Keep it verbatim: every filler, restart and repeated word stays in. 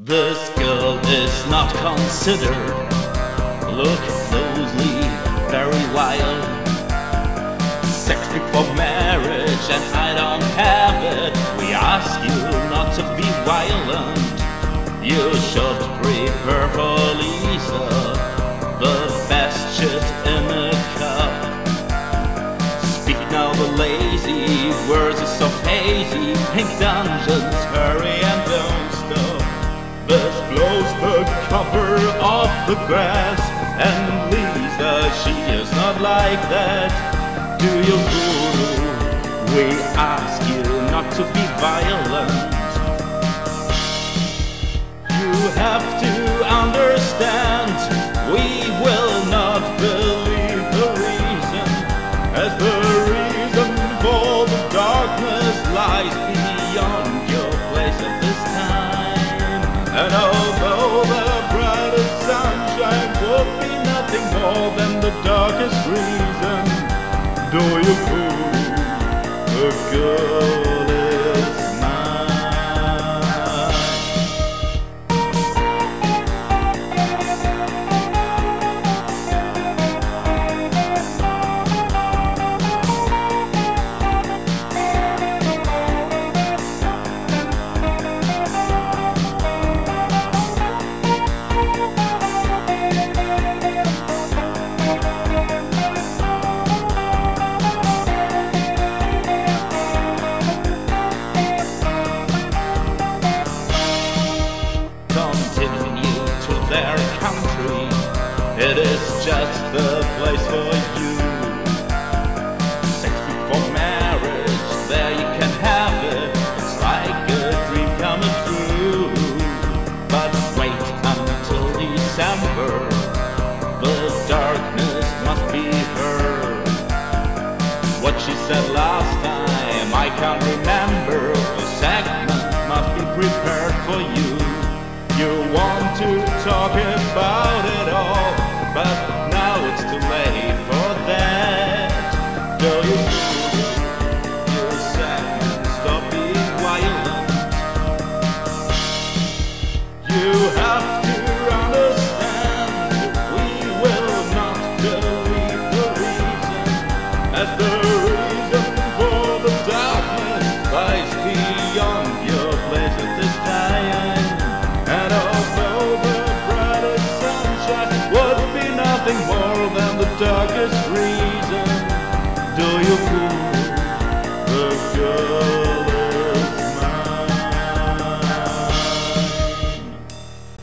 This girl is not considered. Look closely, very wild. Sex before marriage and I don't have it. We ask you not to be violent. You should prepare for Lisa, the best shit in a cup. Speak now the lazy, words are so hazy. Pink dungeons, hurry and don't stop. This blows the cover off the grass, and Lisa, she is not like that. Do you guru? We ask you not to be violent. You have to understand, we will not believe the reason, as the reason for the darkness lies beyond your place at this time. And although the brightest sunshine would be nothing more than the darkest reason, do you fool, the girl is mine. Continue to their country, it is just the place for you.